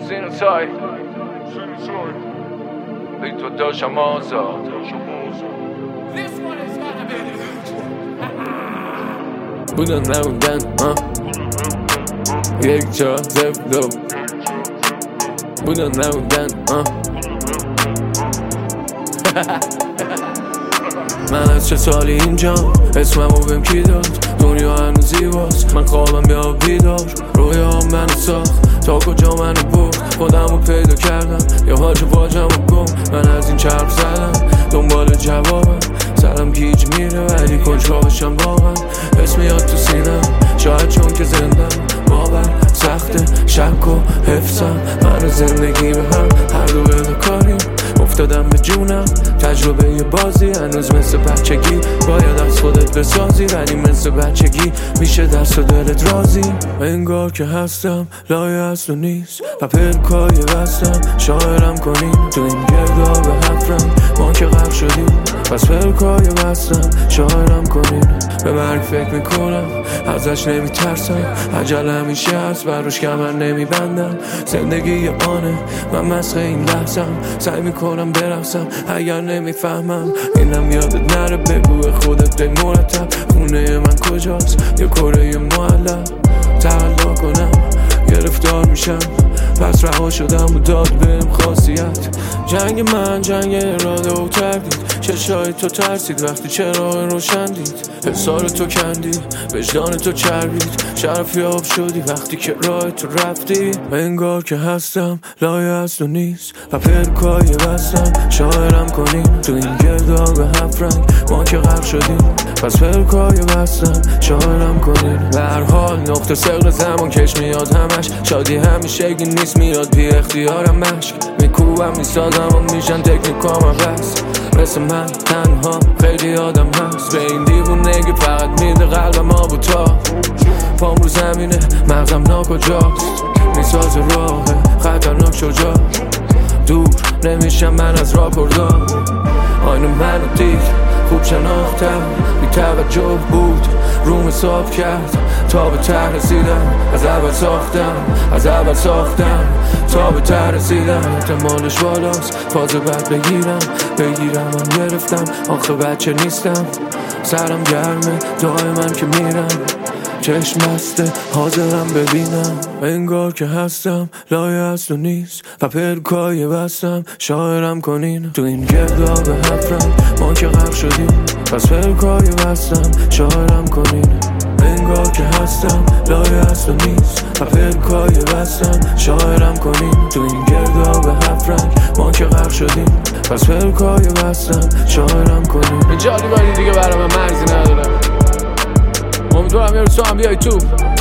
سینوسای ای تو داشتم آزاد بودن نبودن یک جا زفدو بودن نبودن من از چه سالی اینجام اسممو بهم کی داد دنیا هنوز زیباست من خوابم یا بیدار رویام منو ساخت تا کجا منو برد خودمو پیدا کردم یا حاج واجمو گم من از این چرخ زدم دنبال جوابم سرم گیج میره ولی کنجکاوشم واقعا اسم میاد تو سینم شاید چون که زندم باور سخته شک و حفظم من و زندگی به هم هر دو بدهکاریم افتادم به جونم تجربه یه بازی هنوز مثل بچگی باید از خودت بسازی ولی مثل بچگی میشه دست و دلت راضی انگار که هستم لای اصل و نیست و پلکای بستم شاعرم کنیم تو این گرداب هفت رنگ ما که غرق شدیم پس پلکای بستم شاعرم کنیم به مرگ فکر میکنم ازش نمیترسم عجل همیشه هست بروش کمر نمیبندم زندگی یه آنه من مسخ این بحثم سعی میکنم برقصم اگر نمیفهمم اینم یادت نره بگو خودت به مرتب خونه من کجاست یه کره معلق تقلا کنم گرفتار میشم پس رها شدم و داد بهم خاصیت جنگ من جنگ اراده و تردید چشای تو ترسید وقتی چرا روشن دید حسار تو کندی وجدان تو چربید شرفی آب شدی وقتی که راه تو رفتی انگار که هستم لای اصل و نیست و پلکای بستم شاعرم کنیم تو این گرداب هفت رنگ ما که غرق شدیم پس پلکای بستم شاعرم کنیم به هر حال نقطه سقل زمان کش میاد همش شادی همیشگی نیست میاد بی اختیارم مشک میکوبم میسازم و میشن تکنیکام بس مثل من تنها خیلی آدم هست به این دیوونگی فقط میده قلبم آب و تا پام رو زمینه مغزم ناکجاست میساز راه خطرناک شجاع دور نمیشم من از راپردار آینه منو دید خوب شناختم بی توجه بود روم حساب کرد تا به ته رسیدم از اول ساختم تا به ته رسیدم احتمالش بالاست فاز بعد بگیرم هم گرفتم آخه بچه نیستم سرم گرمه دائما که میرم چشم بسته حاضرم ببینم انگار که هستم لای اصل و نیست و پلکای بستم شاعرم کنین تو این گرداب هفت رنگ ما که غرق شدیم پس پلکای بستم شاعرم کنین انگار که هستم لای اصل و نیست و پلکای بستم شاعرم کنین تو این گرداب هفت رنگ ما که غرق شدیم پس پلکای بستم شاعرم کنین جالی باری دیگه برای من مرزی نداره امیدوارم یه روز تو هم بیای تو